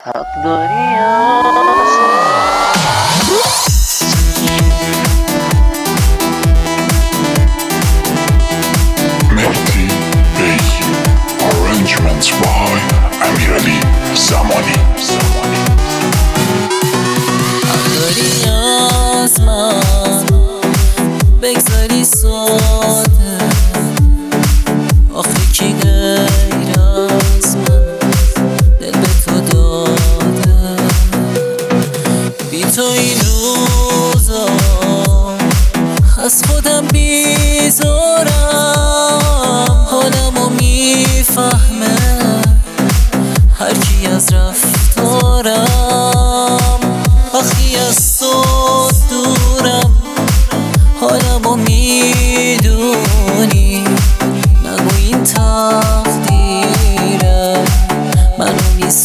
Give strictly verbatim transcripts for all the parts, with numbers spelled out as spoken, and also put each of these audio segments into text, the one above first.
حق داری مهدی بیگی Arrangements by امیرعلی زمانی حق داری از من بگذاری ساده، آخه کی غیر از من دل به تو داده. بی تو این روزا از خودم بیزارم، حالمو میفهمه هر کی از رفتارم. وقتی از تو دورم حالمو میدونی، نگو این تقدیره منو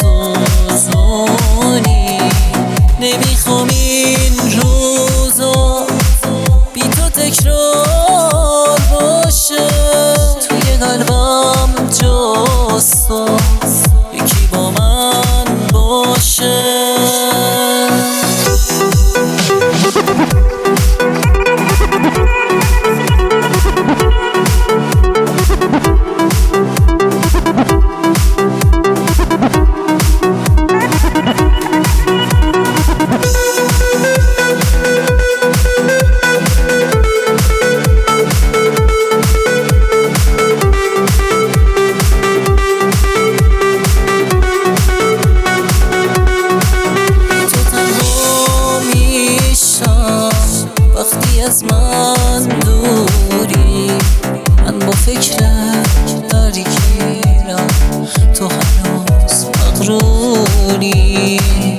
میسوزونی. نمیخوام این روزا بی تو تکرار باشه، توی قلبم جز تو یکی با من باشه. وقتی از من دوری من با فکر درگیرم، تو هنوز مغروری.